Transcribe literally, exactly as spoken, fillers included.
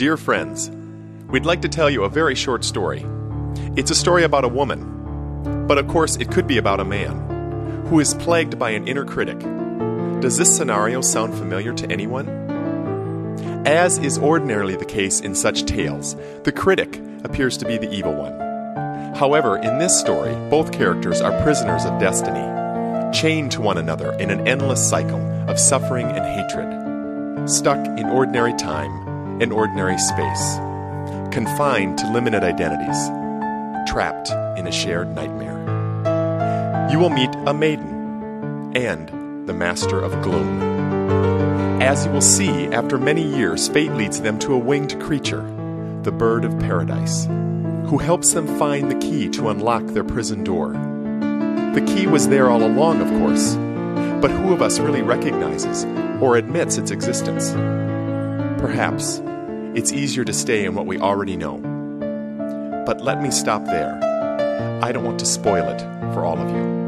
Dear friends, we'd like to tell you a very short story. It's a story about a woman, but of course it could be about a man, who is plagued by an inner critic. Does this scenario sound familiar to anyone? As is ordinarily the case in such tales, the critic appears to be the evil one. However, in this story, both characters are prisoners of destiny, chained to one another in an endless cycle of suffering and hatred, stuck in ordinary time and ordinary space, confined to limited identities, trapped in a shared nightmare. You will meet a maiden and the master of gloom. As you will see, after many years, fate leads them to a winged creature, the bird of paradise, who helps them find the key to unlock their prison door. The key was there all along, of course, but who of us really recognizes or admits its existence? Perhaps it's easier to stay in what we already know. But let me stop there. I don't want to spoil it for all of you.